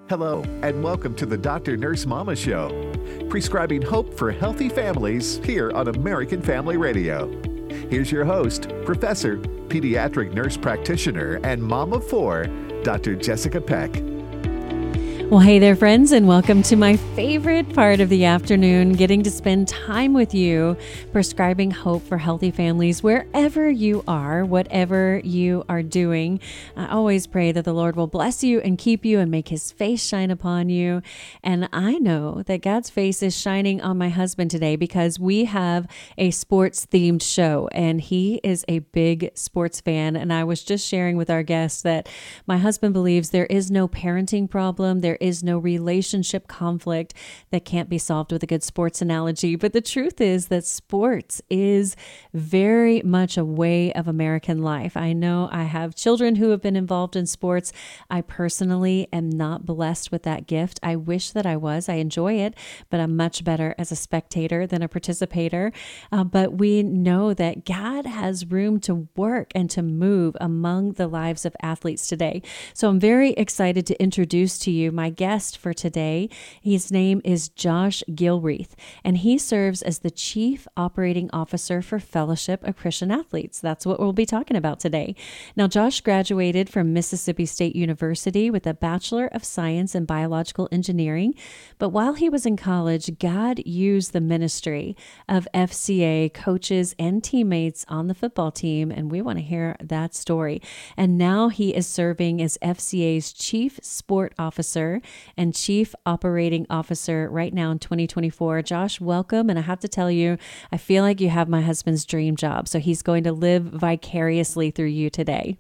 Hello, and welcome to the Dr. Nurse Mama Show, prescribing hope for healthy families here on American Family Radio. Here's your host, Professor, Pediatric Nurse Practitioner, and Mom of Four, Dr. Jessica Peck. Well, hey there, friends, and welcome to my favorite part of the afternoon, getting to spend time with you, prescribing hope for healthy families wherever you are, whatever you are doing. I always pray that the Lord will bless you and keep you and make his face shine upon you. And I know that God's face is shining on my husband today because we have a sports-themed show, and he is a big sports fan. And I was just sharing with our guests that my husband believes there is no parenting problem, there is no relationship conflict that can't be solved with a good sports analogy. But the truth is that sports is very much a way of American life. I know I have children who have been involved in sports. I personally am not blessed with that gift. I wish that I was. I enjoy it, but I'm much better as a spectator than a participator. But we know that God has room to work and to move among the lives of athletes today. So I'm very excited to introduce to you my guest for today. His name is Josh Gilreath, and he serves as the Chief Operating Officer for Fellowship of Christian Athletes. That's what we'll be talking about today. Now, Josh graduated from Mississippi State University with a Bachelor of Science in Biological Engineering, but while he was in college, God used the ministry of FCA coaches and teammates on the football team, and we want to hear that story. And now he is serving as FCA's Chief Sport Officer and Chief Operating Officer right now in 2024. Josh, welcome. And I have to tell you, I feel like you have my husband's dream job. So he's going to live vicariously through you today.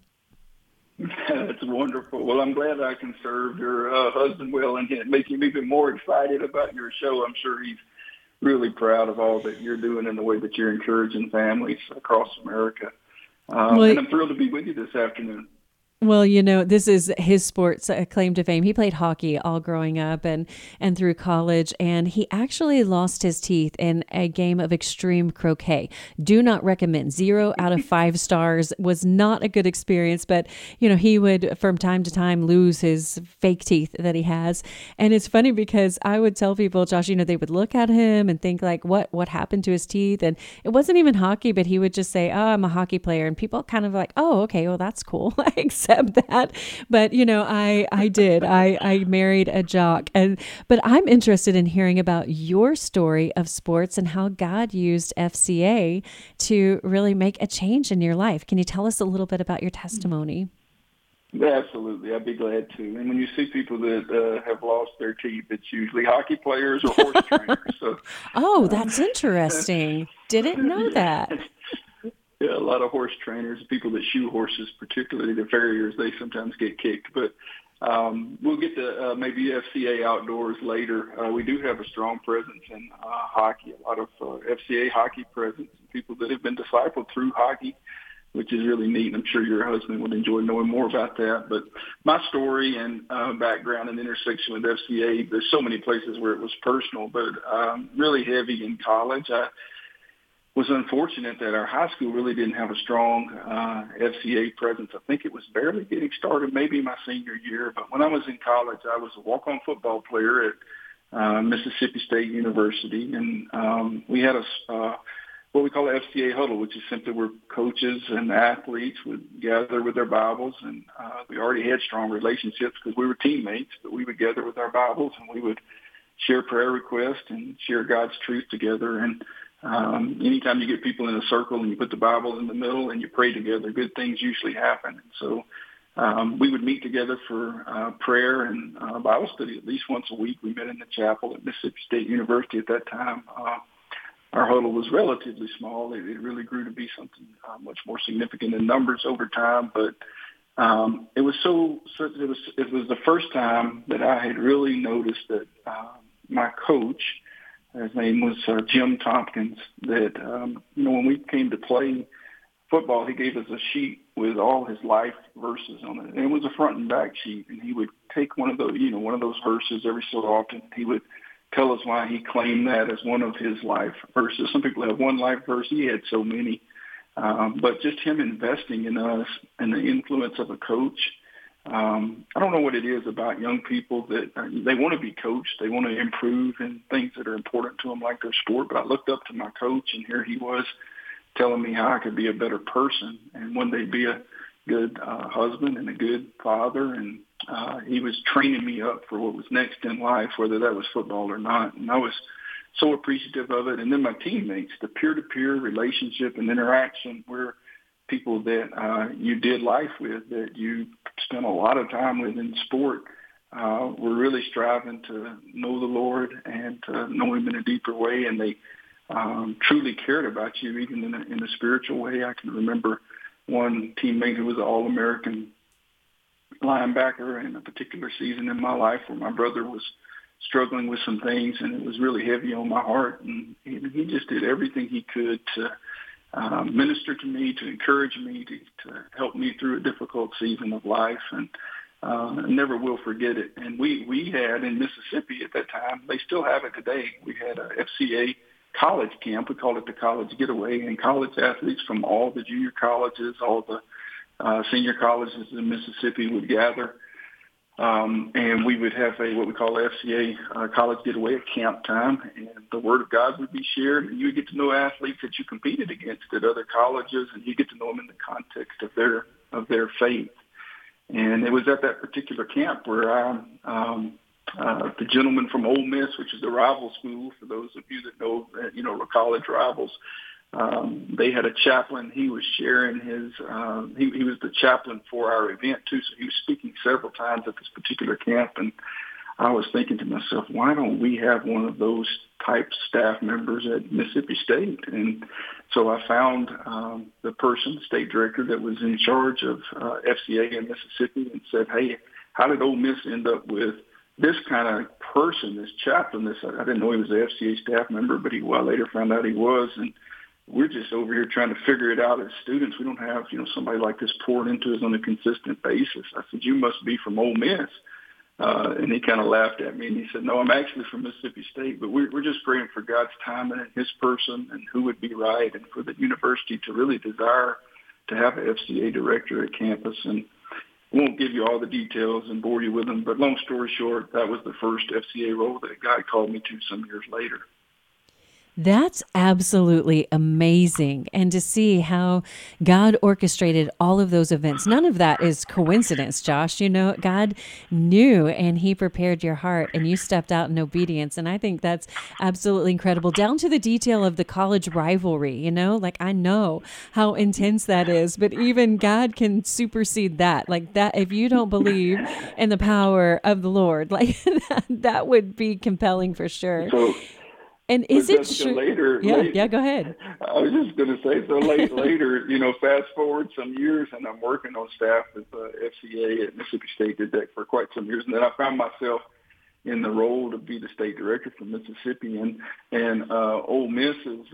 That's wonderful. Well, I'm glad I can serve your husband well and make him even more excited about your show. I'm sure he's really proud of all that you're doing and the way that you're encouraging families across America. And I'm thrilled to be with you this afternoon. Well, you know, this is his sports claim to fame. He played hockey all growing up and through college, and he actually lost his teeth in a game of extreme croquet. Do not recommend. 0 out of 5 stars. Was not a good experience, but, you know, he would from time to time lose his fake teeth that he has. And it's funny because I would tell people, Josh, you know, they would look at him and think like, what happened to his teeth? And it wasn't even hockey, but he would just say, oh, I'm a hockey player. And people kind of like, oh, okay, well, that's cool. Except that. But, you know, I did. I married a jock. But I'm interested in hearing about your story of sports and how God used FCA to really make a change in your life. Can you tell us a little bit about your testimony? Absolutely. I'd be glad to. And when you see people that have lost their teeth, it's usually hockey players or horse trainers. So, oh, that's interesting. Didn't know that. Yeah, a lot of horse trainers, people that shoe horses, particularly the farriers, they sometimes get kicked. But we'll get to maybe FCA outdoors later. We do have a strong presence in hockey, a lot of FCA hockey presence, people that have been discipled through hockey, which is really neat. I'm sure your husband would enjoy knowing more about that. But my story and background and intersection with FCA, there's so many places where it was personal, but really heavy in college. I was unfortunate that our high school really didn't have a strong FCA presence. I think it was barely getting started, maybe my senior year. But when I was in college, I was a walk-on football player at Mississippi State University. And we had what we call an FCA huddle, which is simply where coaches and athletes would gather with their Bibles. And we already had strong relationships because we were teammates, but we would gather with our Bibles and we would share prayer requests and share God's truth together. And anytime you get people in a circle and you put the Bible in the middle and you pray together, good things usually happen. So we would meet together for prayer and Bible study at least once a week. We met in the chapel at Mississippi State University at that time. Our huddle was relatively small. It really grew to be something much more significant in numbers over time. But it was the first time that I had really noticed that my coach, his name was Jim Tompkins, that, when we came to play football, he gave us a sheet with all his life verses on it. And it was a front and back sheet. And he would take one of those verses every so often. He would tell us why he claimed that as one of his life verses. Some people have one life verse. He had so many. But just him investing in us and the influence of a coach I don't know what it is about young people that they want to be coached. They want to improve in things that are important to them, like their sport. But I looked up to my coach, and here he was telling me how I could be a better person and one day be a good husband and a good father. And he was training me up for what was next in life, whether that was football or not. And I was so appreciative of it. And then my teammates, the peer-to-peer relationship and interaction where people that you did life with, that you spent a lot of time with in sport, were really striving to know the Lord and to know him in a deeper way. And they truly cared about you, even in a spiritual way. I can remember one teammate who was an All-American linebacker in a particular season in my life where my brother was struggling with some things, and it was really heavy on my heart. And he just did everything he could to minister to me, to encourage me, to help me through a difficult season of life. And I never will forget it. And we had in Mississippi at that time, they still have it today, we had a FCA college camp. We called it the College Getaway, and college athletes from all the junior colleges, all the senior colleges in Mississippi would gather. And we would have what we call FCA College Getaway at camp time, and the Word of God would be shared, and you would get to know athletes that you competed against at other colleges, and you get to know them in the context of their faith. And it was at that particular camp where the gentleman from Ole Miss, which is the rival school, for those of you that know, the college rivals, they had a chaplain. He was sharing he was the chaplain for our event too. So he was speaking several times at this particular camp. And I was thinking to myself, why don't we have one of those type staff members at Mississippi State? And so I found the state director that was in charge of FCA in Mississippi, and said, hey, how did Ole Miss end up with this kind of person, this chaplain? I didn't know he was an FCA staff member, but I later found out he was. And we're just over here trying to figure it out as students. We don't have, somebody like this poured into us on a consistent basis. I said, you must be from Ole Miss. And he kind of laughed at me, and he said, no, I'm actually from Mississippi State, but we're just praying for God's timing and his person and who would be right, and for the university to really desire to have an FCA director at campus. And I won't give you all the details and bore you with them, but long story short, that was the first FCA role that God called me to some years later. That's absolutely amazing. And to see how God orchestrated all of those events. None of that is coincidence, Josh. God knew, and he prepared your heart, and you stepped out in obedience. And I think that's absolutely incredible, down to the detail of the college rivalry. I know how intense that is, but even God can supersede that. Like that, if you don't believe in the power of the Lord, that would be compelling for sure. And is it true? Later, go ahead. I was just going to say, so later, fast forward some years, and I'm working on staff with FCA at Mississippi State, did that for quite some years. And then I found myself in the role to be the state director for Mississippi. And Ole Miss's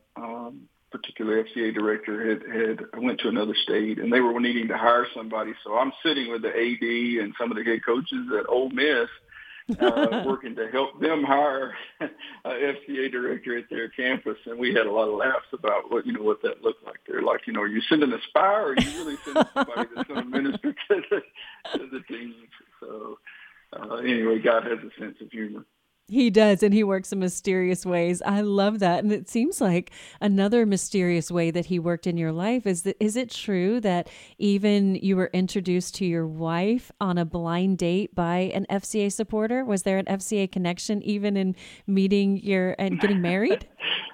particular FCA director had went to another state, and they were needing to hire somebody. So I'm sitting with the AD and some of the head coaches at Ole Miss, working to help them hire a FCA director at their campus. And we had a lot of laughs about what that looked like. They're like, are you sending a spy, or are you really sending somebody that's going to minister to the team? So anyway, God has a sense of humor. He does, and he works in mysterious ways. I love that. And it seems like another mysterious way that he worked in your life is it true that even you were introduced to your wife on a blind date by an FCA supporter? Was there an FCA connection even in meeting and getting married?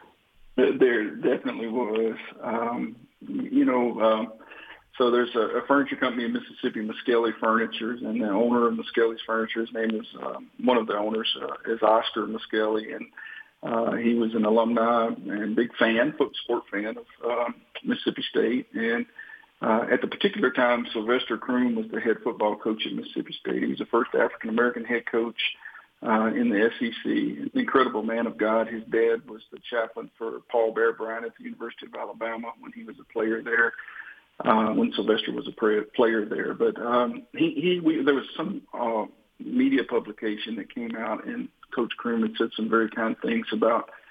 There definitely was. So there's a furniture company in Mississippi, Muskelly Furnitures, and the owner of Muskelly's Furniture, his name is, one of the owners is Oscar Muskelly, and he was an alumni and big sport fan of Mississippi State. And at the particular time, Sylvester Croom was the head football coach at Mississippi State. He was the first African-American head coach in the SEC, an incredible man of God. His dad was the chaplain for Paul Bear Bryant at the University of Alabama when he was a player there. When Sylvester was a player there. But there was some media publication that came out, and Coach Croom had said some very kind things about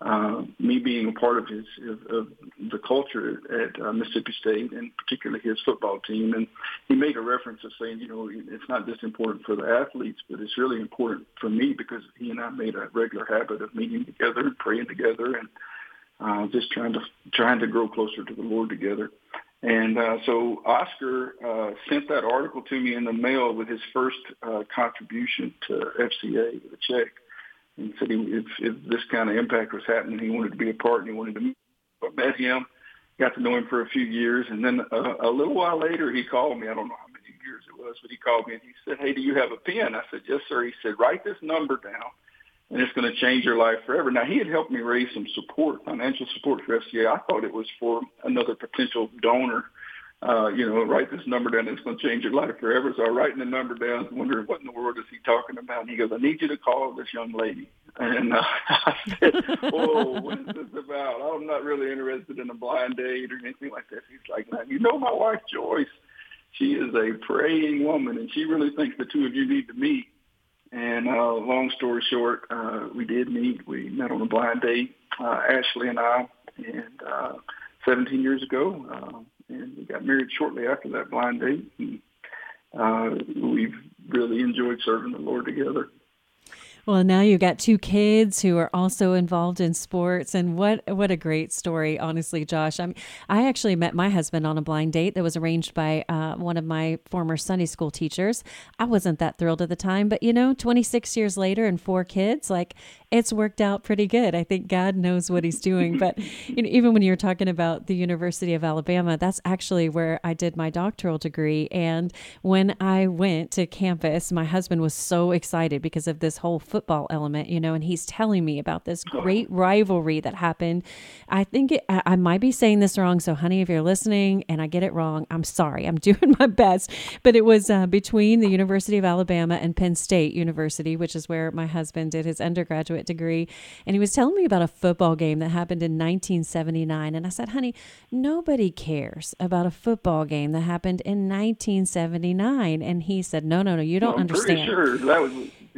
me being a part of of the culture at Mississippi State, and particularly his football team. And he made a reference of saying, it's not just important for the athletes, but it's really important for me because he and I made a regular habit of meeting together and praying together and just trying to grow closer to the Lord together. And so Oscar sent that article to me in the mail with his first contribution to FCA, with a check. And said if this kind of impact was happening, he wanted to be a part, and he wanted to meet. I met him, got to know him for a few years, and then a little while later he called me. I don't know how many years it was, but he called me and he said, "Hey, do you have a pen?" I said, "Yes, sir." He said, "Write this number down, and it's going to change your life forever." Now, he had helped me raise some support, financial support for FCA. I thought it was for another potential donor. Write this number down. It's going to change your life forever. So I writing the number down, wondering what in the world is he talking about. And he goes, "I need you to call this young lady." And I said, "Whoa, what is this about? I'm not really interested in a blind date or anything like that." He's like, "Now, my wife, Joyce, she is a praying woman, and she really thinks the two of you need to meet." And long story short, we did meet. We met on a blind date, Ashley and I, and 17 years ago. And we got married shortly after that blind date. And we've really enjoyed serving the Lord together. Well, now you've got two kids who are also involved in sports, and what a great story, honestly, Josh. I actually met my husband on a blind date that was arranged by one of my former Sunday school teachers. I wasn't that thrilled at the time, but 26 years later and 4 kids, it's worked out pretty good. I think God knows what he's doing. But even when you're talking about the University of Alabama, that's actually where I did my doctoral degree. And when I went to campus, my husband was so excited because of this whole football element, and he's telling me about this great rivalry that happened. I think I might be saying this wrong. So honey, if you're listening and I get it wrong, I'm sorry. I'm doing my best. But it was between the University of Alabama and Penn State University, which is where my husband did his undergraduate degree. And he was telling me about a football game that happened in 1979. And I said, "Honey, nobody cares about a football game that happened in 1979. And he said, no, you don't understand. I'm pretty sure that was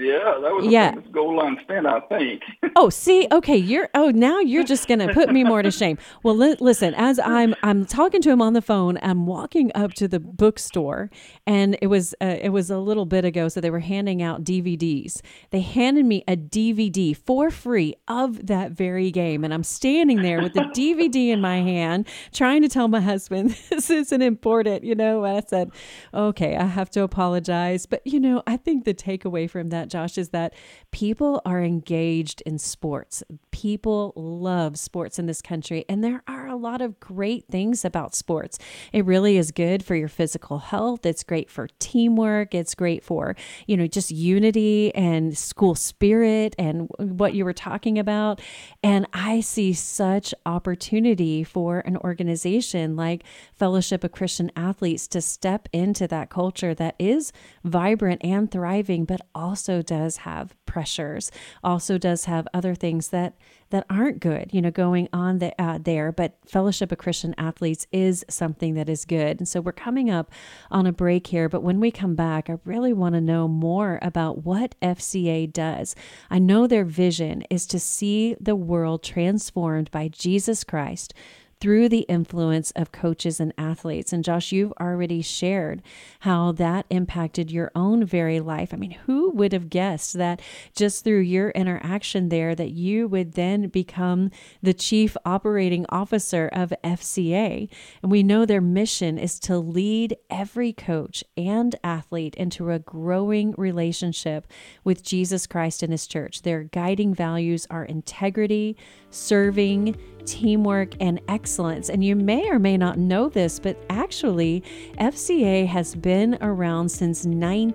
a famous goal line stand, I think. Oh, see, okay, now you're just going to put me more to shame. Well, listen, as I'm talking to him on the phone, I'm walking up to the bookstore, and it was a little bit ago, so they were handing out DVDs. They handed me a DVD for free of that very game, and I'm standing there with the DVD in my hand, trying to tell my husband this isn't important, And I said, okay, I have to apologize, but I think the takeaway from that, Josh, is that people are engaged in sports. People love sports in this country, and there are a lot of great things about sports. It really is good for your physical health. It's great for teamwork. It's great for, just unity and school spirit and what you were talking about. And I see such opportunity for an organization like Fellowship of Christian Athletes to step into that culture that is vibrant and thriving, but also does have pressures, also does have other things that aren't good, going on there. But Fellowship of Christian Athletes is something that is good. And so we're coming up on a break here, but when we come back, I really want to know more about what FCA does. I know their vision is to see the world transformed by Jesus Christ through the influence of coaches and athletes. And Josh, you've already shared how that impacted your own very life. I mean, who would have guessed that just through your interaction there that you would then become the chief operating officer of FCA? And we know their mission is to lead every coach and athlete into a growing relationship with Jesus Christ and his church. Their guiding values are integrity, serving, teamwork, and excellence. And you may or may not know this, but actually FCA has been around since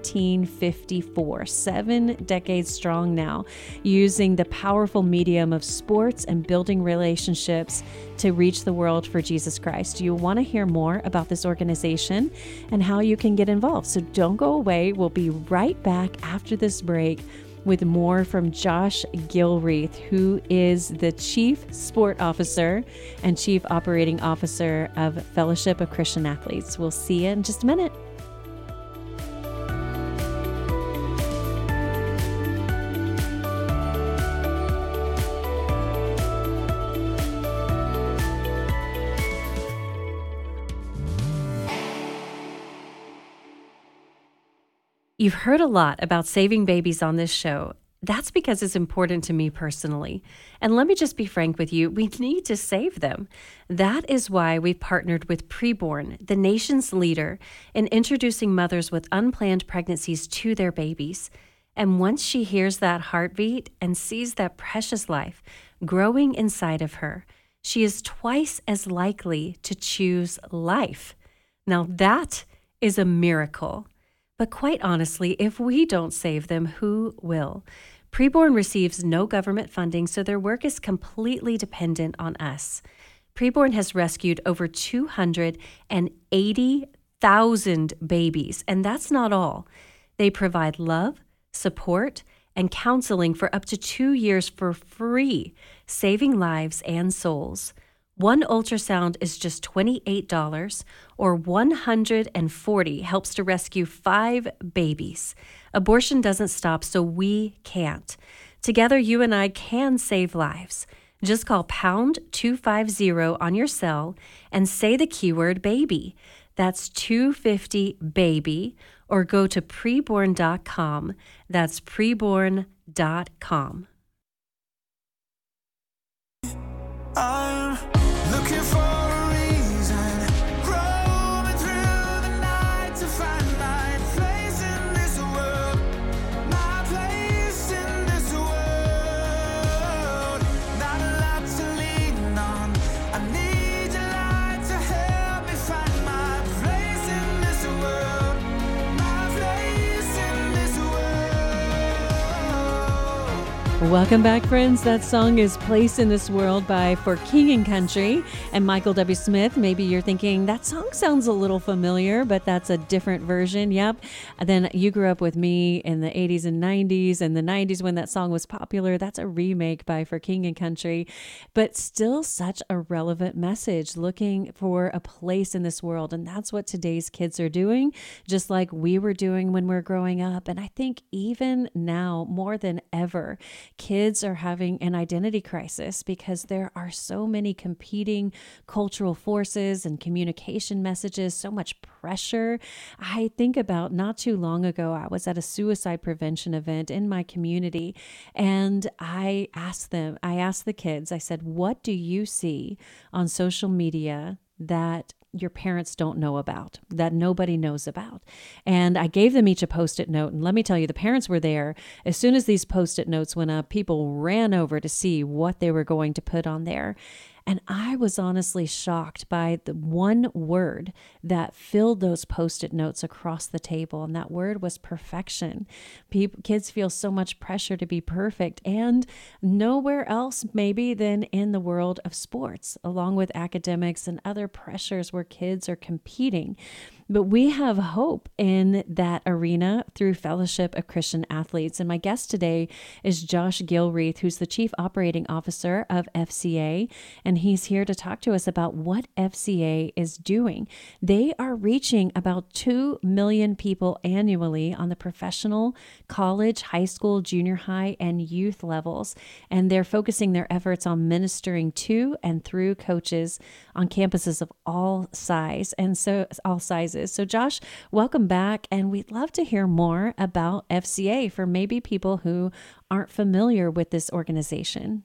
1954, 7 decades strong now, using the powerful medium of sports and building relationships to reach the world for Jesus Christ. Do you want to hear more about this organization and how you can get involved? So don't go away. We'll be right back after this break with more from Josh Gilreath, who is the Chief Sport Officer and Chief Operating Officer of Fellowship of Christian Athletes. We'll see you in just a minute. You've heard a lot about saving babies on this show. That's because it's important to me personally. And let me just be frank with you, we need to save them. That is why we've partnered with Preborn, the nation's leader in introducing mothers with unplanned pregnancies to their babies. And once she hears that heartbeat and sees that precious life growing inside of her, she is twice as likely to choose life. Now that is a miracle. But quite honestly, if we don't save them, who will? Preborn receives no government funding, so their work is completely dependent on us. Preborn has rescued over 280,000 babies, and that's not all. They provide love, support, and counseling for up to 2 years for free, saving lives and souls. One ultrasound is just $28, or $140 helps to rescue 5 babies. Abortion doesn't stop, so we can't. Together, you and I can save lives. Just call pound 250 on your cell and say the keyword baby. That's 250 baby, or go to preborn.com. That's preborn.com. I'm looking for a reason, roaming through the night to find my place in this world, my place in this world. Not a lot to lean on, I need your light to help me find my place in this world, my place in this world. Welcome back, friends. That song is Place in This World by For King and Country and Michael W. Smith. Maybe you're thinking, that song sounds a little familiar, but that's a different version. Yep. And then you grew up with me in the 80s and 90s, and the 90s when that song was popular. That's a remake by For King and Country, but still such a relevant message, looking for a place in this world. And that's what today's kids are doing, just like we were doing when we were growing up. And I think even now, more than ever, kids are having an identity crisis because there are so many competing cultural forces and communication messages, so much pressure. I think about not too long ago, I was at a suicide prevention event in my community, and I asked the kids, I said, what do you see on social media that your parents don't know about, that nobody knows about? And I gave them each a Post-it note. And let me tell you, the parents were there. As soon as these Post-it notes went up, people ran over to see what they were going to put on there. And I was honestly shocked by the one word that filled those Post-it notes across the table. And that word was perfection. Kids feel so much pressure to be perfect, and nowhere else maybe than in the world of sports, along with academics and other pressures where kids are competing. But we have hope in that arena through Fellowship of Christian Athletes. And my guest today is Josh Gilreath, who's the Chief Operating Officer of FCA. And he's here to talk to us about what FCA is doing. They are reaching about 2 million people annually on the professional, college, high school, junior high, and youth levels. And they're focusing their efforts on ministering to and through coaches on campuses of all sizes. So Josh, welcome back. And we'd love to hear more about FCA for maybe people who aren't familiar with this organization.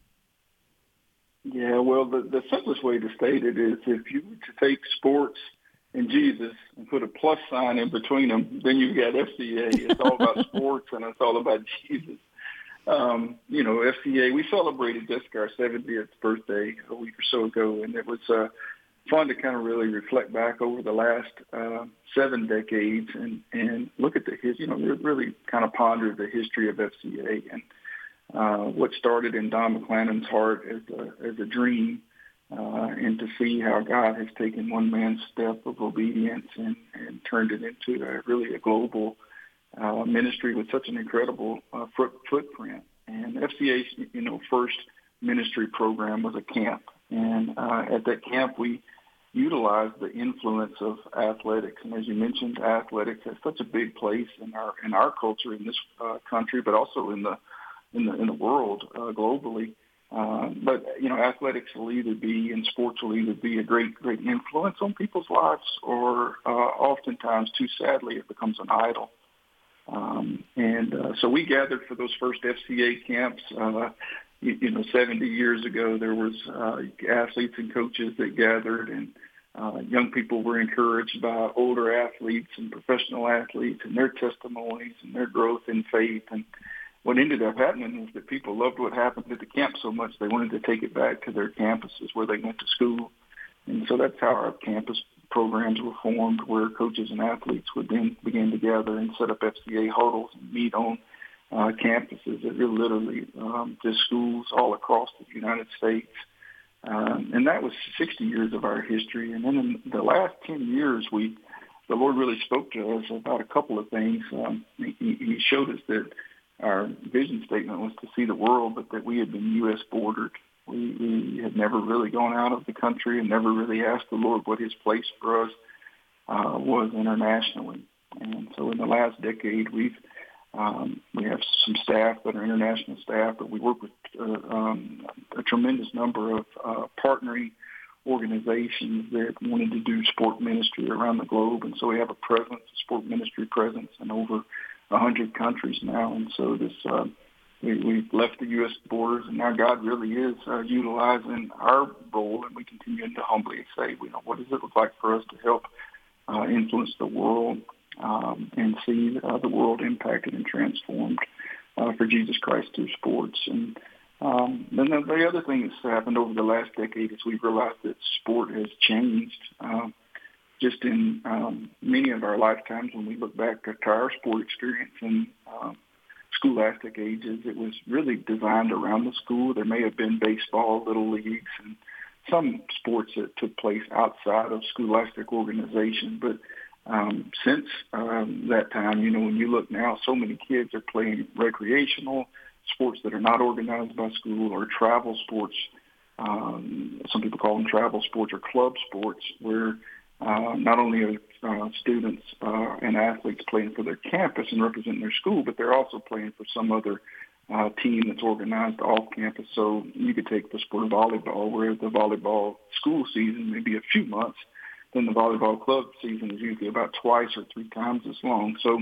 Yeah, well, the simplest way to state it is if you were to take sports and Jesus and put a plus sign in between them, then you've got FCA. It's all about sports and it's all about Jesus. FCA, we celebrated just our 70th birthday a week or so ago, and it was fun to kind of really reflect back over the last 7 decades and look at the history, really kind of ponder the history of FCA and what started in Don McClannon's heart as a dream, and to see how God has taken one man's step of obedience and turned it into a global ministry with such an incredible footprint. And FCA's first ministry program was a camp, and at that camp we utilized the influence of athletics. And as you mentioned, athletics has such a big place in our culture in this country, but also in the world globally. But athletics will either be, and sports will either be a great influence on people's lives, or oftentimes, too sadly, it becomes an idol. So we gathered for those first FCA camps. 70 years ago, there was athletes and coaches that gathered, and young people were encouraged by older athletes and professional athletes and their testimonies and their growth in faith. And what ended up happening is that people loved what happened at the camp so much they wanted to take it back to their campuses where they went to school. And so that's how our campus programs were formed, where coaches and athletes would then begin to gather and set up FCA huddles and meet on campuses that are literally just schools all across the United States. And that was 60 years of our history. And then in the last 10 years, the Lord really spoke to us about a couple of things. He showed us that our vision statement was to see the world, but that we had been U.S. bordered. We had never really gone out of the country and never really asked the Lord what his place for us was internationally. And so in the last decade, we have some staff that are international staff, but we work with a tremendous number of partnering organizations that wanted to do sport ministry around the globe. And so we have a sport ministry presence in over 100 countries now. And so we've left the U.S. borders, and now God really is utilizing our role, and we continue to humbly say, what does it look like for us to help influence the world and see the world impacted and transformed for Jesus Christ through sports. And then the other thing that's happened over the last decade is we've realized that sport has changed. Just in many of our lifetimes, when we look back to our sport experience in scholastic ages, it was really designed around the school. There may have been baseball, little leagues, and some sports that took place outside of scholastic organization. But since that time, when you look now, so many kids are playing recreational sports that are not organized by school, or travel sports. Some people call them travel sports or club sports, where not only are students and athletes playing for their campus and representing their school, but they're also playing for some other team that's organized off campus. So you could take the sport of volleyball, where the volleyball school season may be a few months, then the volleyball club season is usually about twice or three times as long. So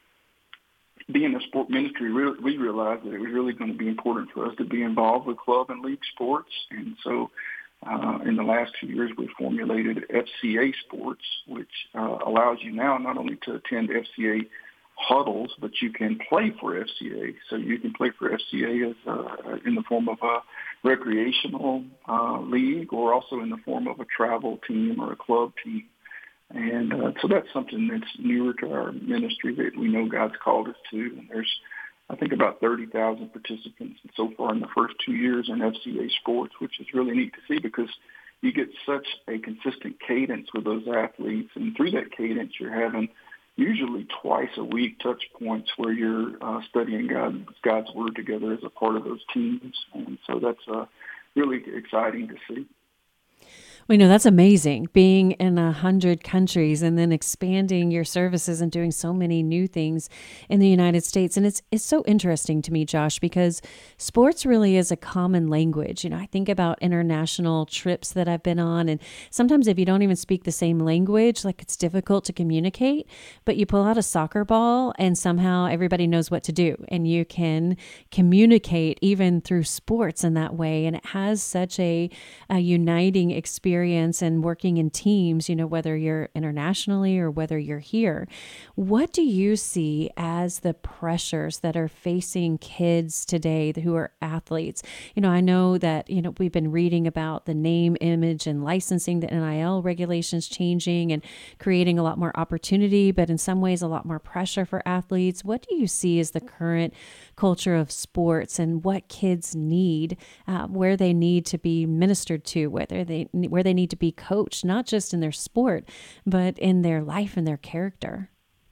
being a sport ministry, we realized that it was really going to be important for us to be involved with club and league sports. And so in the last 2 years, we formulated FCA Sports, which allows you now not only to attend FCA huddles, but you can play for FCA. So you can play for FCA as in the form of a recreational league, or also in the form of a travel team or a club team. And so that's something that's newer to our ministry that we know God's called us to. And there's, I think, about 30,000 participants so far in the first 2 years in FCA Sports, which is really neat to see, because you get such a consistent cadence with those athletes. And through that cadence, you're having usually twice a week touch points where you're studying God's Word together as a part of those teams. And so that's really exciting to see. We know that's amazing, being in 100 countries and then expanding your services and doing so many new things in the United States. And it's so interesting to me, Josh, because sports really is a common language. I think about international trips that I've been on, and sometimes if you don't even speak the same language, like, it's difficult to communicate, but you pull out a soccer ball and somehow everybody knows what to do, and you can communicate even through sports in that way. And it has such a uniting experience and working in teams, whether you're internationally or whether you're here. What do you see as the pressures that are facing kids today who are athletes? I know that, we've been reading about the name, image, and licensing, the NIL regulations changing and creating a lot more opportunity, but in some ways a lot more pressure for athletes. What do you see as the current culture of sports, and what kids need, where they need to be ministered to, where they need to be coached, not just in their sport, but in their life and their character?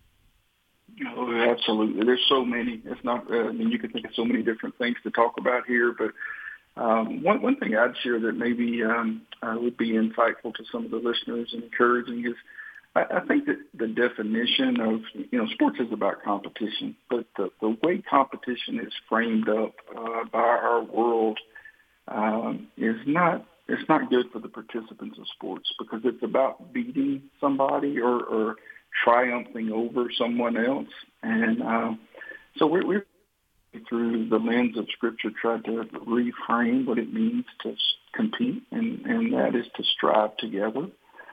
Oh, absolutely. There's so many. It's not. You can think of so many different things to talk about here, but one thing I'd share that maybe would be insightful to some of the listeners and encouraging is, I think that the definition of, sports is about competition, but the way competition is framed up by our world is not. It's not good for the participants of sports, because it's about beating somebody or triumphing over someone else. And so we're through the lens of Scripture tried to reframe what it means to compete, and that is to strive together.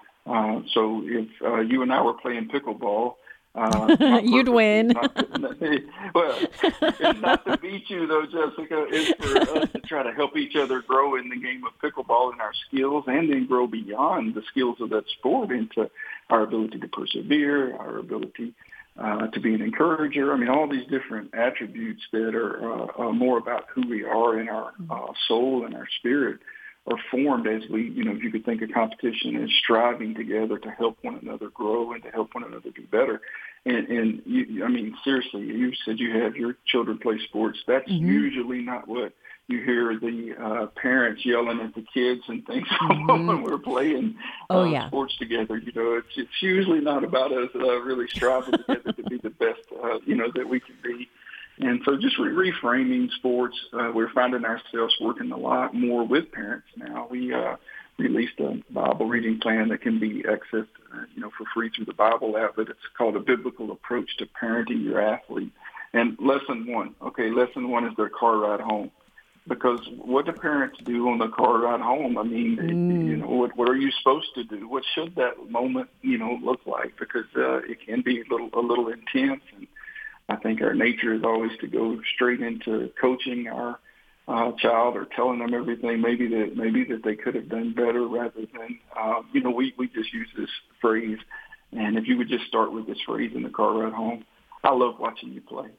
So if you and I were playing pickleball, you'd win. Well, it's not to beat you, though, Jessica. It's for us to try to help each other grow in the game of pickleball and our skills, and then grow beyond the skills of that sport into our ability to persevere, our ability to be an encourager. I mean, all these different attributes that are more about who we are in our soul and our spirit are formed as we, if you could think of competition as striving together to help one another grow and to help one another do better. And you, I mean, seriously, you said you have your children play sports. That's usually not what you hear the parents yelling at the kids and things when we're playing sports together. It's usually not about us really striving together to be the best, that we can be. And so just reframing sports, we're finding ourselves working a lot more with parents now. We released a Bible reading plan that can be accessed, for free through the Bible app, but it's called A Biblical Approach to Parenting Your Athlete. And lesson one is their car ride home. Because what do parents do on the car ride home? I mean, what are you supposed to do? What should that moment, look like? Because it can be a little intense, and I think our nature is always to go straight into coaching our child or telling them everything maybe that they could have done better, rather than we just use this phrase. And if you would just start with this phrase in the car ride home, I love watching you play.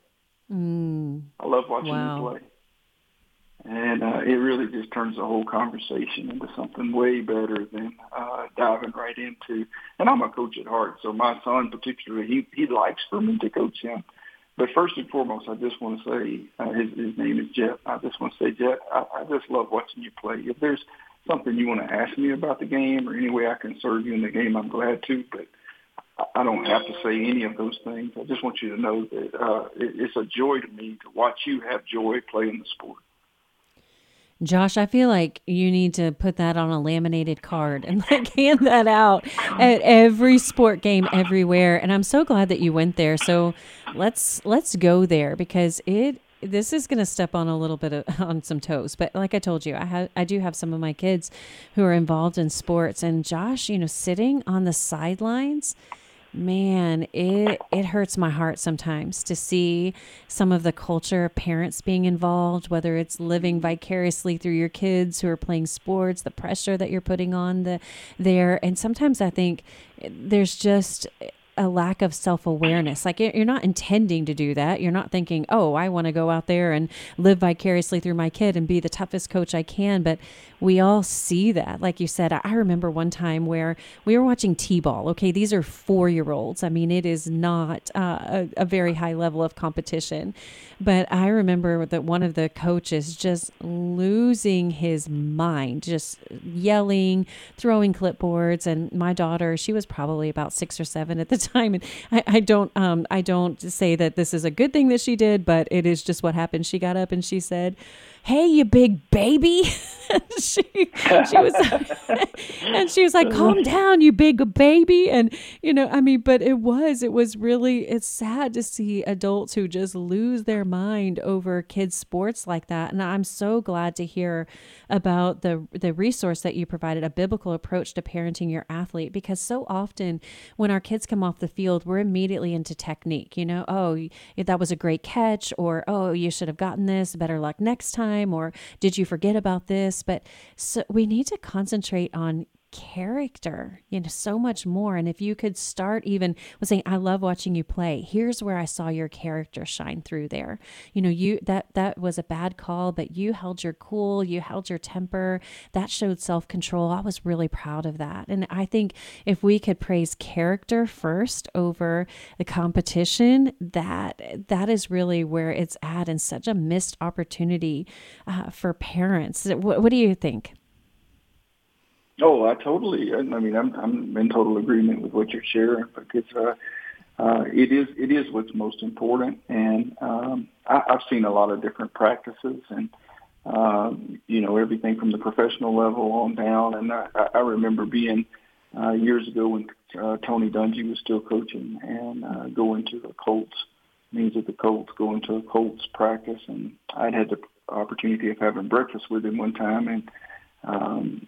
I love watching you play. And it really just turns the whole conversation into something way better than diving right into. And I'm a coach at heart, so my son particularly, he likes for me to coach him. But first and foremost, I just want to say, his name is Jet. I just want to say, Jet, I just love watching you play. If there's something you want to ask me about the game or any way I can serve you in the game, I'm glad to. But I don't have to say any of those things. I just want you to know that it's a joy to me to watch you have joy playing the sport. Josh, I feel like you need to put that on a laminated card and hand that out at every sport game everywhere. And I'm so glad that you went there. So let's go there, because this is going to step on a little bit on some toes. But like I told you, I do have some of my kids who are involved in sports, and Josh, sitting on the sidelines, man, it hurts my heart sometimes to see some of the culture of parents being involved, whether it's living vicariously through your kids who are playing sports, the pressure that you're putting on there. And sometimes I think there's just a lack of self-awareness. Like, you're not intending to do that. You're not thinking, oh, I want to go out there and live vicariously through my kid and be the toughest coach I can. But we all see that. Like you said, I remember one time where we were watching T-ball. Okay, these are 4-year-olds. I mean, it is not a very high level of competition. But I remember that one of the coaches just losing his mind, just yelling, throwing clipboards. And my daughter, she was probably about 6 or 7 at the time. And I don't say that this is a good thing that she did, but it is just what happened. She got up and she said, "Hey, you big baby." she was and she was like, "Calm down, you big baby." And but it's sad to see adults who just lose their mind over kids' sports like that. And I'm so glad to hear about the resource that you provided, A Biblical Approach to Parenting Your Athlete, because so often when our kids come off the field, we're immediately into technique. Oh, that was a great catch, or oh, you should have gotten this, better luck next time, or did you forget about this? But so we need to concentrate on character, so much more. And if you could start even with saying, "I love watching you play. Here's where I saw your character shine through there. That was a bad call, but you held your cool, you held your temper. That showed self-control. I was really proud of that." And I think if we could praise character first over the competition, that is really where it's at, and such a missed opportunity for parents. What do you think? Oh, I'm in total agreement with what you're sharing, because it is what's most important. And I've seen a lot of different practices, and everything from the professional level on down. And I remember being years ago when Tony Dungy was still coaching, and going to the Colts, means at the Colts, going to a Colts practice. And I'd had the opportunity of having breakfast with him one time, and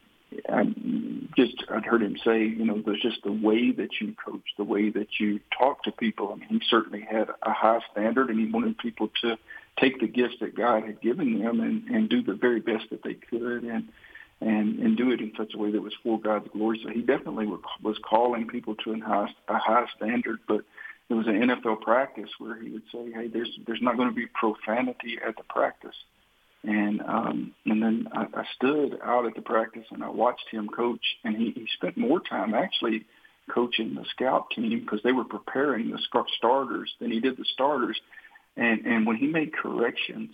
I'd heard him say, there's just the way that you coach, the way that you talk to people. I mean, he certainly had a high standard, and he wanted people to take the gifts that God had given them and do the very best that they could, and do it in such a way that was for God's glory. So he definitely was calling people to a high standard, but it was an NFL practice where he would say, hey, there's not going to be profanity at the practice. And then I stood out at the practice and I watched him coach, and he spent more time actually coaching the scout team because they were preparing the starters than he did the starters. And when he made corrections,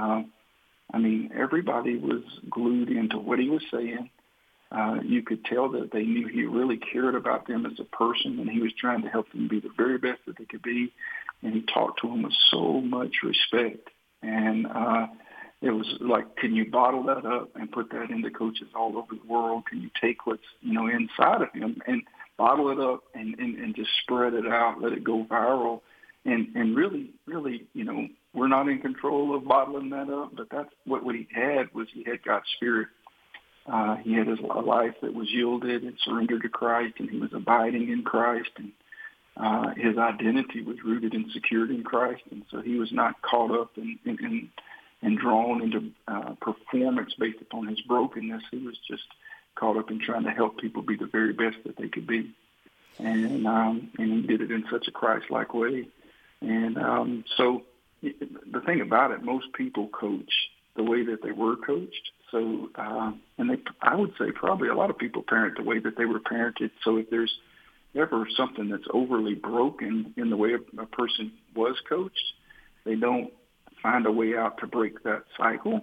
everybody was glued into what he was saying. You could tell that they knew he really cared about them as a person, and he was trying to help them be the very best that they could be. And he talked to them with so much respect. And it was like, can you bottle that up and put that into coaches all over the world? Can you take what's inside of him and bottle it up and just spread it out, let it go viral? And really, we're not in control of bottling that up, but that's what he had God's Spirit. He had a life that was yielded and surrendered to Christ, and he was abiding in Christ, and his identity was rooted and secured in Christ, and so he was not caught up and drawn into performance based upon his brokenness. He was just caught up in trying to help people be the very best that they could be, and he did it in such a Christ-like way. And so the thing about it, most people coach the way that they were coached. So, I would say probably a lot of people parent the way that they were parented. So if there's ever something that's overly broken in the way a person was coached, they don't find a way out to break that cycle.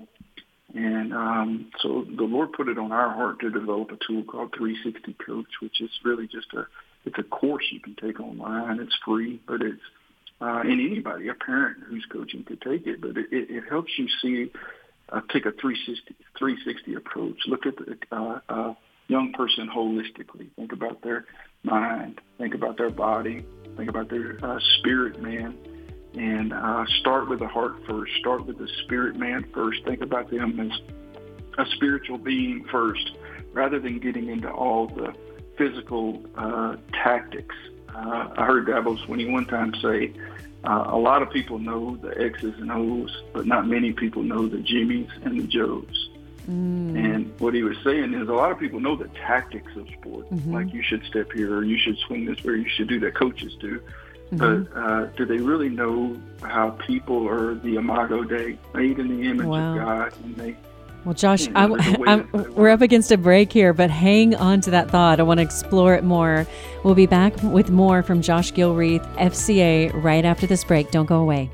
And so the Lord put it on our heart to develop a tool called 360 Coach, which is really just it's a course you can take online. It's free, but it's and anybody, a parent who's coaching could take it, but it helps you see, take a 360 approach. Look at the young person holistically. Think about their mind. Think about their body. Think about their spirit man. And start with the heart first. Start with the spirit man first. Think about them as a spiritual being first, rather than getting into all the physical tactics. I heard Dabo Swinney one time say, a lot of people know the X's and O's, but not many people know the Jimmies and the Joes. And what he was saying is a lot of people know the tactics of sport, like you should step here, or you should swing this way, or you should do that, coaches do. But do they really know how people are the imago Dei, made in the image of God? And well, Josh, we're up against a break here, but hang on to that thought. I want to explore it more. We'll be back with more from Josh Gilreath, FCA, right after this break. Don't go away.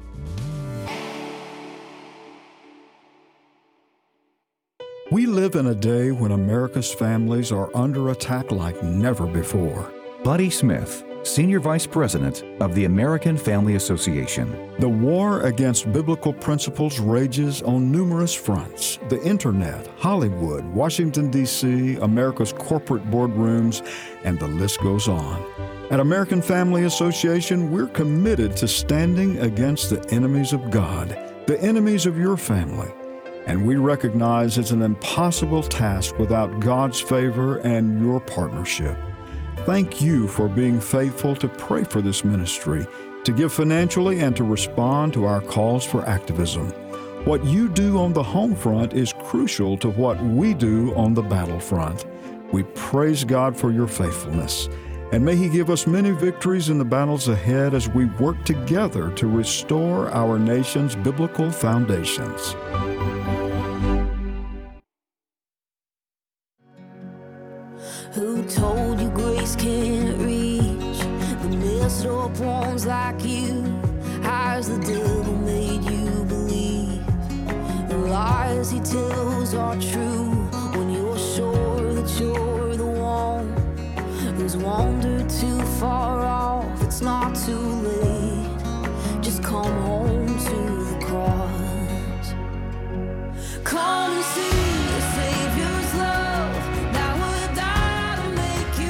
We live in a day when America's families are under attack like never before. Buddy Smith, Senior Vice President of the American Family Association. The war against biblical principles rages on numerous fronts. The internet, Hollywood, Washington, D.C., America's corporate boardrooms, and the list goes on. At American Family Association, we're committed to standing against the enemies of God, the enemies of your family. And we recognize it's an impossible task without God's favor and your partnership. Thank you for being faithful to pray for this ministry, to give financially, and to respond to our calls for activism. What you do on the home front is crucial to what we do on the battlefront. We praise God for your faithfulness, and may He give us many victories in the battles ahead as we work together to restore our nation's biblical foundations. Who told you grace can't reach the messed up ones like you? How's the devil made you believe the lies he tells are true when you're sure that you're the one who's wandered too far off? It's not too late, just come home to the cross. Come and see the Savior's love that would die to make you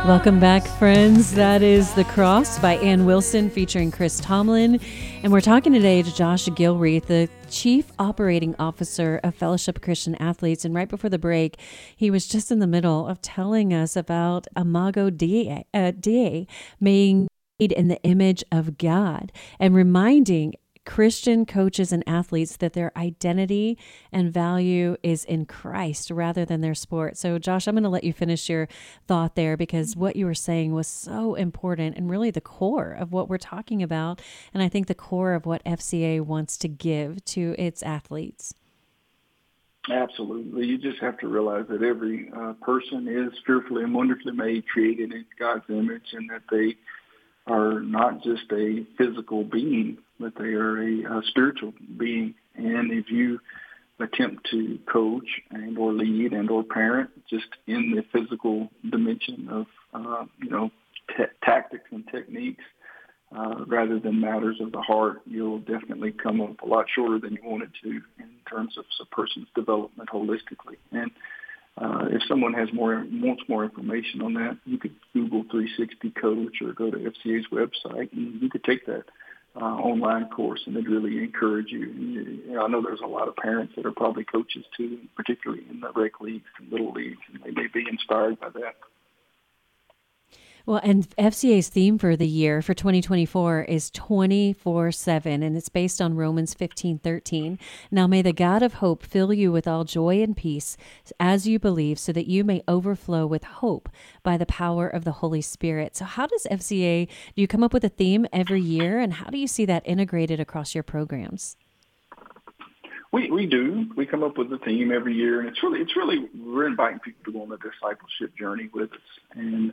Welcome back, friends. That is The Cross by Ann Wilson featuring Chris Tomlin. And we're talking today to Josh Gilreath, the Chief Operating Officer of Fellowship of Christian Athletes. And right before the break, he was just in the middle of telling us about Imago Dei, being made in the image of God, and reminding Christian coaches and athletes that their identity and value is in Christ rather than their sport. So, Josh, I'm going to let you finish your thought there, because what you were saying was so important and really the core of what we're talking about. And I think the core of what FCA wants to give to its athletes. Absolutely. You just have to realize that every person is fearfully and wonderfully made, created in God's image, and that they are not just a physical being, but they are a spiritual being. And if you attempt to coach and or lead and or parent just in the physical dimension of, tactics and techniques, rather than matters of the heart, you'll definitely come up a lot shorter than you wanted to in terms of a person's development holistically. And if someone wants more information on that, you could Google 360 Coach or go to FCA's website, and you could take that online course, and it'd really encourage you. I know there's a lot of parents that are probably coaches too, particularly in the rec leagues and little leagues, and they may be inspired by that. Well, and FCA's theme for the year for 2024 is 24/7, and it's based on Romans 15:13. Now may the God of hope fill you with all joy and peace as you believe, so that you may overflow with hope by the power of the Holy Spirit. So how does FCA, do you come up with a theme every year, and how do you see that integrated across your programs? We do. We come up with a theme every year, and it's really we're inviting people to go on a discipleship journey with us. And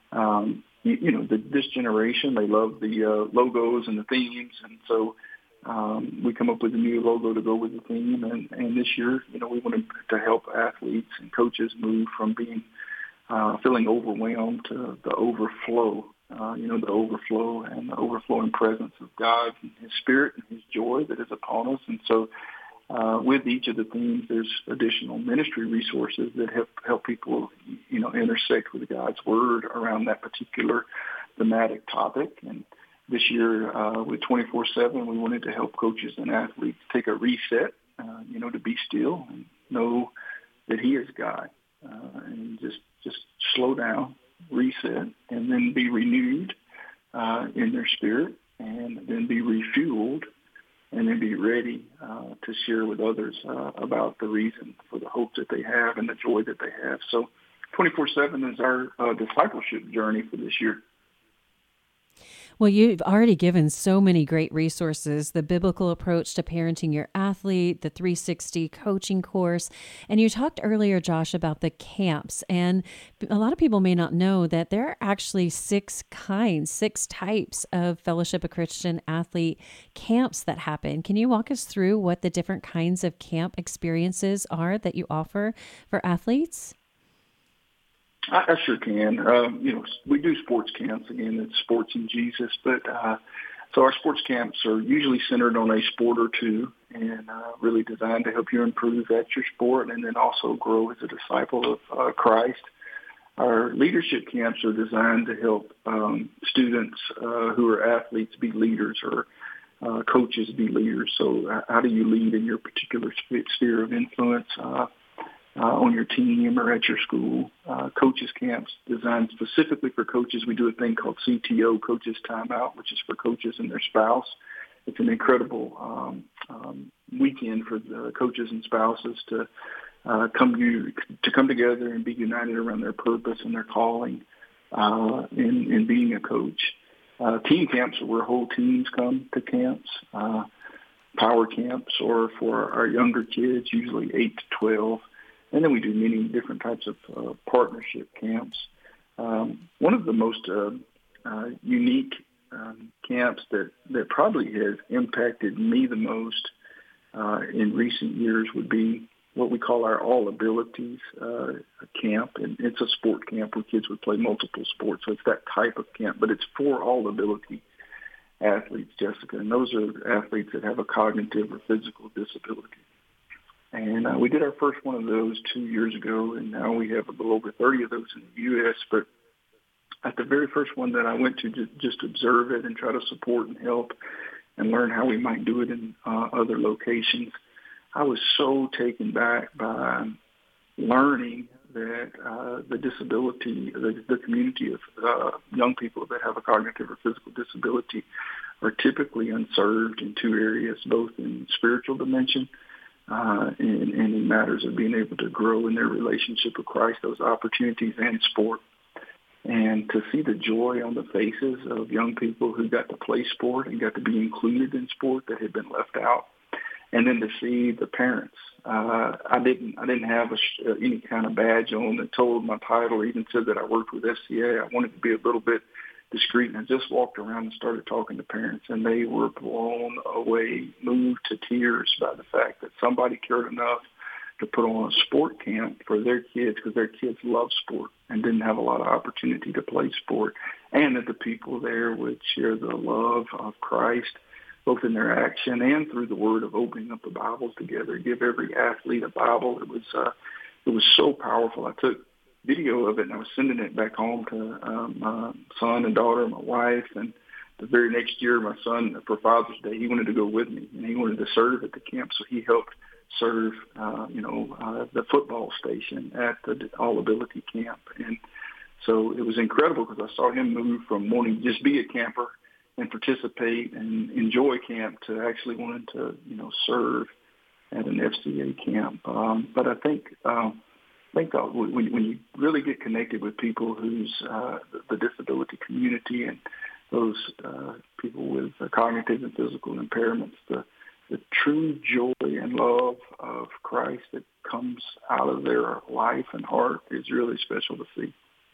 this generation, they love the logos and the themes, and so we come up with a new logo to go with the theme. And this year, we wanted to help athletes and coaches move from being feeling overwhelmed to the overflow. The overflow and the overflowing presence of God and His Spirit and His joy that is upon us. And so, with each of the themes, there's additional ministry resources that help people, intersect with God's Word around that particular thematic topic. And this year, with 24/7, we wanted to help coaches and athletes take a reset, to be still and know that He is God, and just slow down, reset, and then be renewed in their spirit, and then be refueled, and then be ready to share with others about the reason for the hope that they have and the joy that they have. So 24/7 is our discipleship journey for this year. Well, you've already given so many great resources, the biblical approach to parenting your athlete, the 360 coaching course. And you talked earlier, Josh, about the camps. And a lot of people may not know that there are actually six types of Fellowship of Christian Athlete camps that happen. Can you walk us through what the different kinds of camp experiences are that you offer for athletes? I sure can. We do sports camps. Again, it's sports and Jesus. But so our sports camps are usually centered on a sport or two, and really designed to help you improve at your sport and then also grow as a disciple of Christ. Our leadership camps are designed to help students who are athletes be leaders, or coaches be leaders. So how do you lead in your particular sphere of influence on your team or at your school? Coaches camps designed specifically for coaches. We do a thing called CTO, Coaches Timeout, which is for coaches and their spouse. It's an incredible weekend for the coaches and spouses to come together and be united around their purpose and their calling in being a coach. Team camps are where whole teams come to camps. Power camps, or for our younger kids, usually 8 to 12. And then we do many different types of partnership camps. One of the most unique camps that probably has impacted me the most in recent years would be what we call our All Abilities camp. And it's a sport camp where kids would play multiple sports. So it's that type of camp, but it's for all ability athletes, Jessica. And those are athletes that have a cognitive or physical disability. And we did our first one of those 2 years ago, and now we have a little over 30 of those in the U.S. But at the very first one that I went to, just observe it and try to support and help and learn how we might do it in other locations, I was so taken back by learning that the disability, the community of young people that have a cognitive or physical disability are typically unserved in two areas, both in spiritual dimension and in matters of being able to grow in their relationship with Christ, those opportunities, and sport. And to see the joy on the faces of young people who got to play sport and got to be included in sport that had been left out, and then to see the parents. I didn't have any kind of badge on that told my title or even said that I worked with FCA. I wanted to be a little bit discreet, and I just walked around and started talking to parents, and they were blown away, moved to tears by the fact that somebody cared enough to put on a sport camp for their kids because their kids love sport and didn't have a lot of opportunity to play sport, and that the people there would share the love of Christ both in their action and through the word of opening up the Bibles together, give every athlete a Bible. It was so powerful. I took video of it and I was sending it back home to my son and daughter, my wife, and the very next year, my son, for Father's Day, he wanted to go with me and he wanted to serve at the camp, so he helped serve, the football station at the All Ability Camp. And so it was incredible because I saw him move from wanting to just be a camper and participate and enjoy camp to actually wanting to, serve at an FCA camp. But I think when you really get connected with people who's the disability community and those people with cognitive and physical impairments, the true joy and love of Christ that comes out of their life and heart is really special to see.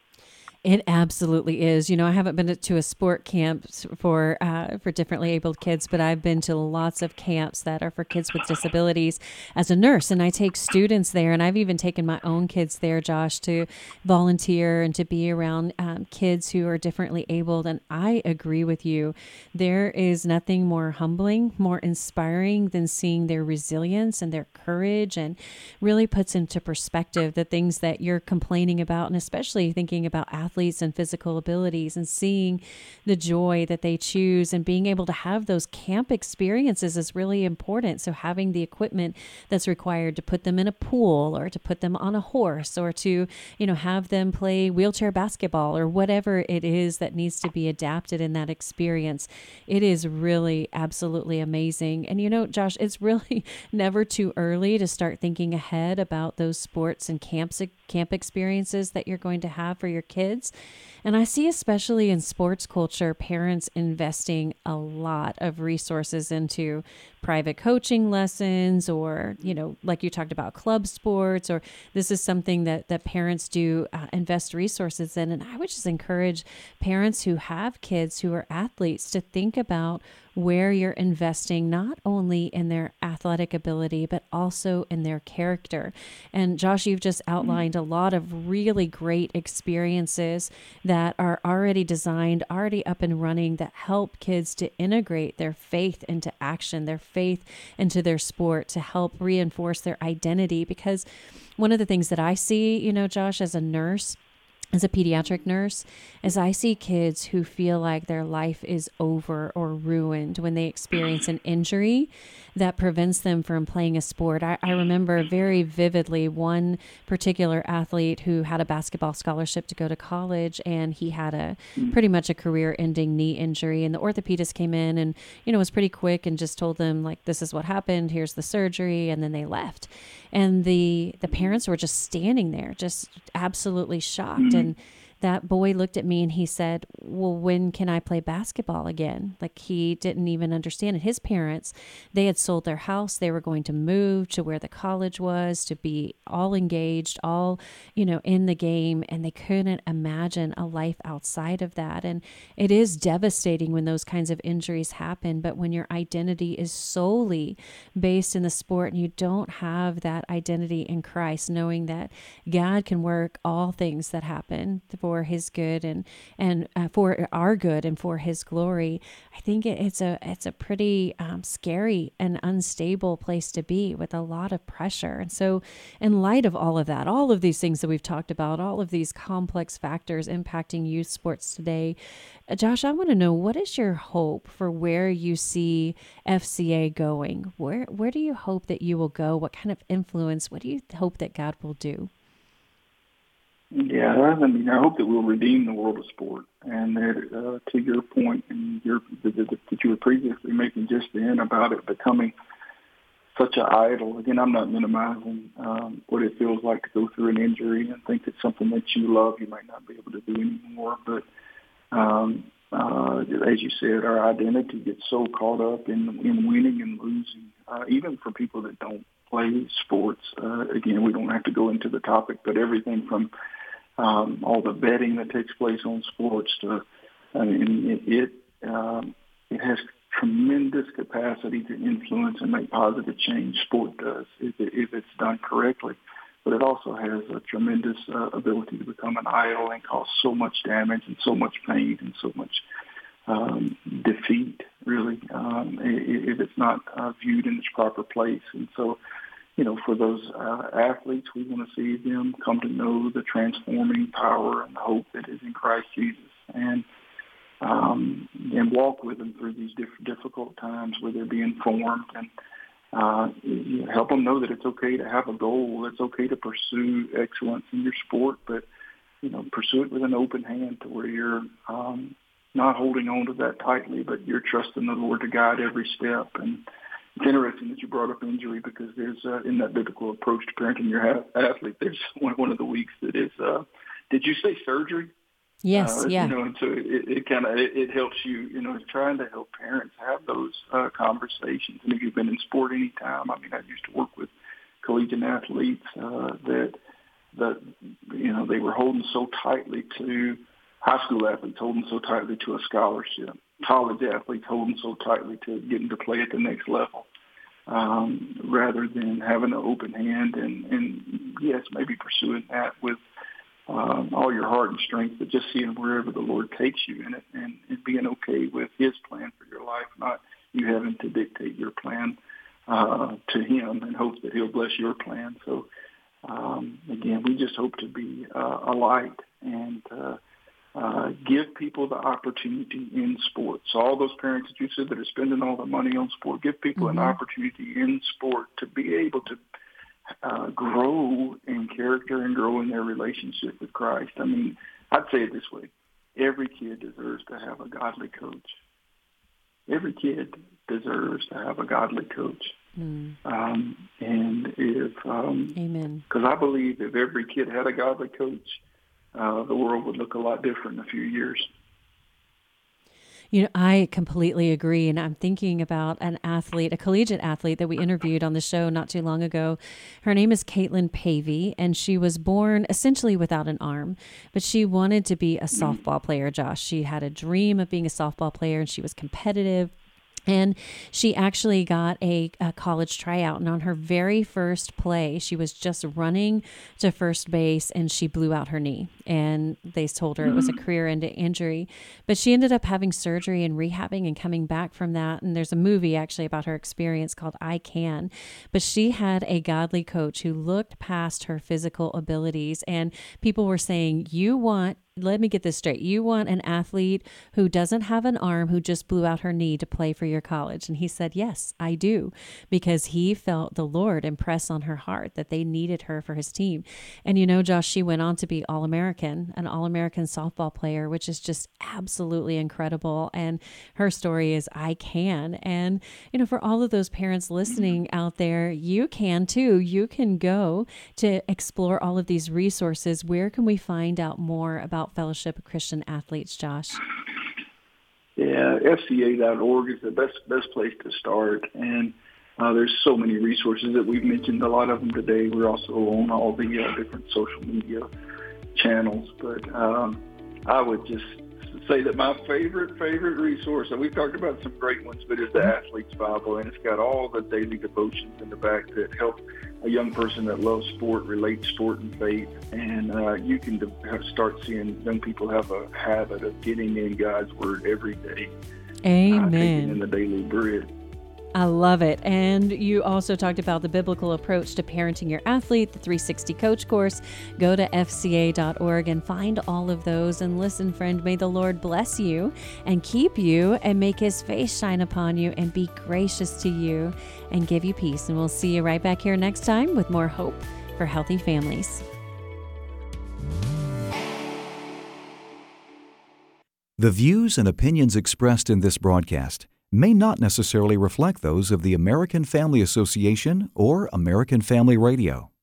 It absolutely is. I haven't been to a sport camp for differently abled kids, but I've been to lots of camps that are for kids with disabilities as a nurse, and I take students there, and I've even taken my own kids there, Josh, to volunteer and to be around kids who are differently abled. And I agree with you. There is nothing more humbling, more inspiring than seeing their resilience and their courage, and really puts into perspective the things that you're complaining about, and especially thinking about athletes and physical abilities and seeing the joy that they choose and being able to have those camp experiences is really important. So having the equipment that's required to put them in a pool or to put them on a horse or to, have them play wheelchair basketball or whatever it is that needs to be adapted in that experience. It is really absolutely amazing. And Josh, it's really never too early to start thinking ahead about those sports and camp experiences that you're going to have for your kids. And I see, especially in sports culture, parents investing a lot of resources into private coaching lessons or, like you talked about, club sports, or this is something that parents do invest resources in. And I would just encourage parents who have kids who are athletes to think about where you're investing not only in their athletic ability, but also in their character. And Josh, you've just outlined a lot of really great experiences that are already designed, already up and running, that help kids to integrate their faith into action, their faith into their sport, to help reinforce their identity. Because one of the things that I see, Josh, as a nurse, as a pediatric nurse, is I see kids who feel like their life is over or ruined when they experience an injury that prevents them from playing a sport. I remember very vividly one particular athlete who had a basketball scholarship to go to college, and he had a pretty much a career-ending knee injury. And the orthopedist came in and, was pretty quick and just told them, like, this is what happened, here's the surgery, and then they left. And the parents were just standing there, just absolutely shocked. And that boy looked at me and he said, well, when can I play basketball again? Like, he didn't even understand it. His parents, they had sold their house. They were going to move to where the college was, to be all engaged, all, in the game. And they couldn't imagine a life outside of that. And it is devastating when those kinds of injuries happen. But when your identity is solely based in the sport and you don't have that identity in Christ, knowing that God can work all things that happen for his good and for our good and for his glory, I think it's a pretty scary and unstable place to be with a lot of pressure. And so in light of all of that, all of these things that we've talked about, all of these complex factors impacting youth sports today, Josh, I want to know, what is your hope for where you see FCA going? Where do you hope that you will go? What kind of influence? What do you hope that God will do? Yeah, I mean, I hope that we'll redeem the world of sport, and that to your point, and that you were previously making just then about it becoming such an idol. Again, I'm not minimizing what it feels like to go through an injury and think that something that you love you might not be able to do anymore. But as you said, our identity gets so caught up in winning and losing, even for people that don't play sports. Again, we don't have to go into the topic, but everything from all the betting that takes place on sports to, I mean, it has tremendous capacity to influence and make positive change. Sport does if it's done correctly, but it also has a tremendous ability to become an idol and cause so much damage and so much pain and so much defeat, really, if it's not viewed in its proper place. And so, for those athletes, we want to see them come to know the transforming power and hope that is in Christ Jesus, and walk with them through these difficult times where they're being formed, and help them know that it's okay to have a goal. It's okay to pursue excellence in your sport, but pursue it with an open hand to where you're not holding on to that tightly, but you're trusting the Lord to guide every step. And it's interesting that you brought up injury, because there's in that biblical approach to parenting your athlete, there's one of the weeks that is, did you say surgery? Yes, yeah. And so it helps you, trying to help parents have those conversations. And if you've been in sport any time, I mean, I used to work with collegiate athletes that they were holding so tightly to high school athletes, holding so tightly to a scholarship, college athletes holding so tightly to getting to play at the next level, rather than having an open hand and yes, maybe pursuing that with all your heart and strength, but just seeing wherever the Lord takes you in it, and being okay with His plan for your life, not you having to dictate your plan to Him and hope that He'll bless your plan. So again, we just hope to be a light and give people the opportunity in sports. So all those parents that you said that are spending all the money on sport, give people an opportunity in sport to be able to grow in character and grow in their relationship with Christ. I mean, I'd say it this way. Every kid deserves to have a godly coach. Every kid deserves to have a godly coach. And if, Amen. Because I believe if every kid had a godly coach, the world would look a lot different in a few years. I completely agree. And I'm thinking about an athlete, a collegiate athlete that we interviewed on the show not too long ago. Her name is Caitlin Pavey, and she was born essentially without an arm, but she wanted to be a softball player, Josh. She had a dream of being a softball player, and she was competitive. And she actually got a college tryout. And on her very first play, she was just running to first base and she blew out her knee. And they told her it was a career-ending injury. But she ended up having surgery and rehabbing and coming back from that. And there's a movie actually about her experience called I Can. But she had a godly coach who looked past her physical abilities. And people were saying, let me get this straight. You want an athlete who doesn't have an arm, who just blew out her knee to play for your college? And he said, yes, I do, because he felt the Lord impress on her heart that they needed her for his team. And Josh, she went on to be an All-American softball player, which is just absolutely incredible. And her story is I can. And, for all of those parents listening out there, you can too. You can go to explore all of these resources. Where can we find out more about Fellowship of Christian Athletes, Josh? Yeah, FCA.org is the best place to start, and there's so many resources that we've mentioned, a lot of them today. We're also on all the different social media channels, but I would just say that my favorite resource, and we've talked about some great ones, but it's the Athlete's Bible, and it's got all the daily devotions in the back that help a young person that loves sport relate sport and faith. And you can start seeing young people have a habit of getting in God's Word every day. Amen. Taking in the daily bread. I love it. And you also talked about the biblical approach to parenting your athlete, the 360 Coach course. Go to fca.org and find all of those. And listen, friend, may the Lord bless you and keep you and make his face shine upon you and be gracious to you and give you peace. And we'll see you right back here next time with more hope for healthy families. The views and opinions expressed in this broadcast may not necessarily reflect those of the American Family Association or American Family Radio.